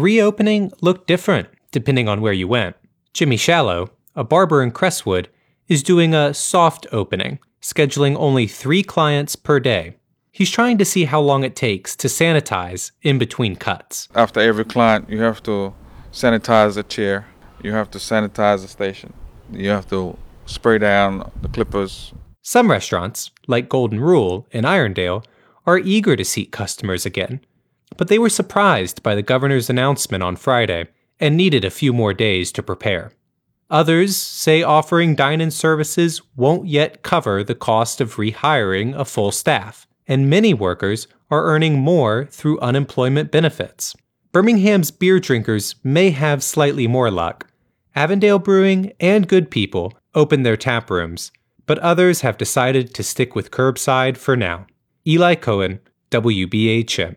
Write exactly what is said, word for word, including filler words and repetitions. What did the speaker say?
Reopening looked different depending on where you went. Jimmy Shallow, a barber in Crestwood, is doing a soft opening, scheduling only three clients per day. He's trying to see how long it takes to sanitize in between cuts. After every client, you have to sanitize the chair. You have to sanitize the station. You have to spray down the clippers. Some restaurants, like Golden Rule in Irondale, are eager to seat customers again. But they were surprised by the governor's announcement on Friday and needed a few more days to prepare. Others say offering dine-in services won't yet cover the cost of rehiring a full staff, and many workers are earning more through unemployment benefits. Birmingham's beer drinkers may have slightly more luck. Avondale Brewing and Good People opened their tap rooms, but others have decided to stick with curbside for now. Eli Cohen, W B H M.